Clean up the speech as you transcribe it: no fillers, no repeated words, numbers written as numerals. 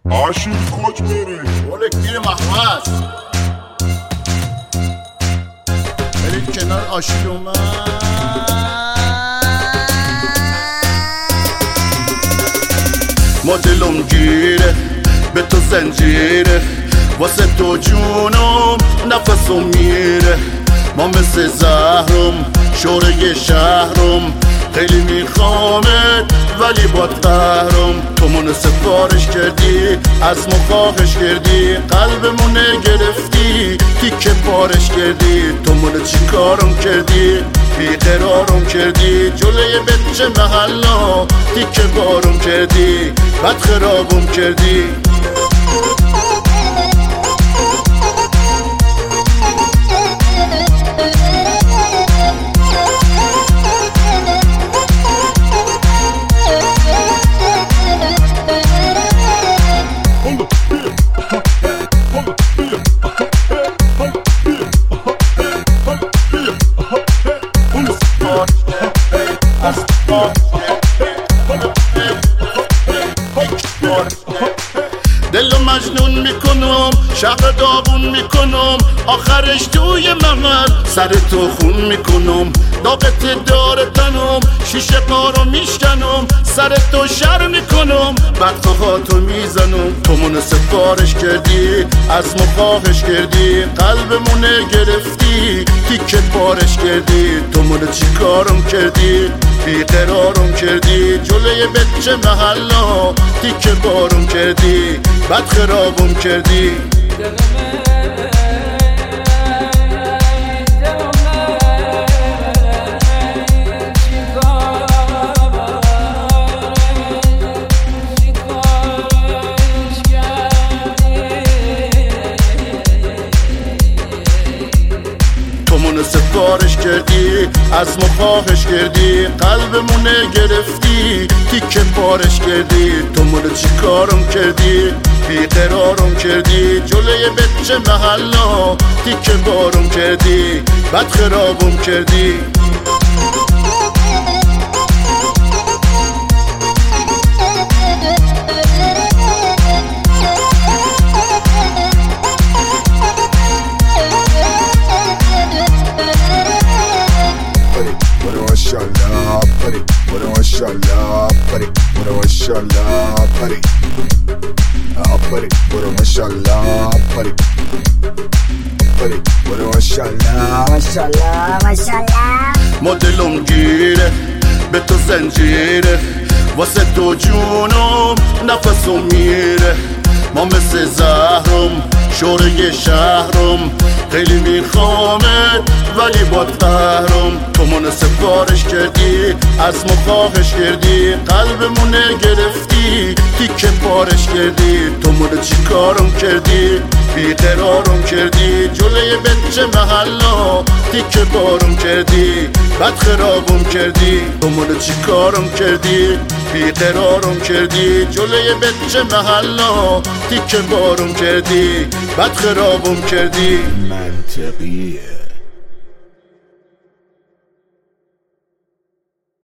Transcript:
آشیل کوچ میری رول گیر محوز برید کنار آشیل اومد. ما دلم گیره به تو زنجیره، واسه تو جونم نفسم میره. ما مثل زهرم شوره شهرم، خیلی میخوامت ولی با قهرم. تو منو سفارش کردی، از ما خواهش کردی، قلبمونه گرفتی تیکه پارش کردی. تو منو چی کارم کردی، بیقرارم کردی، جلوی بچه محلا تیکه بارم کردی، بد خرابم کردی. دلو مجنون میکنم، شهر داغون میکنم، آخرش توی محل سر تو خون میکنم. داغت داره تنم، شیشه پارو میشکنم، سر تو شر میکنم، بدخواهاتو میزنم. تو منو سفارش کردی، از ما خواهش کردی، قلبمونه گرفتی تیکه پارش کردی. تو منو چی کارم کردی، بیقرارم کردی، جلوی بچه محلا تیکه بارم کردی، بد خرابم کردی. تو منو سفارش کردی، از ما خواهش کردی، قلبمونه گرفتی تیکه پارش کردی. تو منو چی کارم کردی، بیقرارم کردی، جلوی بچه محلا تیکه بارم کردی، بد خرابم کردی. Mashallah, put it. What a mashallah, put it. What a mashallah, put it. Put it. What a mashallah, put it. Put it. What a mashallah, mashallah, mashallah. ما دلم گیره به تو زنجیره، واسه تو جونم نفسم میره. ما مثل زهرم شوره شهرم، خیلی میخوامت ولی با قهرم. تو منو سفارش کردی، از ما خواهش کردی، قلبمونه گرفتی تیکه پارش کردی. تو منو چی کارم کردی، بیقرارم کردی، جلوی بچه محلا تیکه بارم کردی، بد خرابم کردی. تو منو چی کارم کردی، بیقرارم کردی، جلوی بچه محلا تیکه بارم کردی، بد خرابم کردی. منطقیه.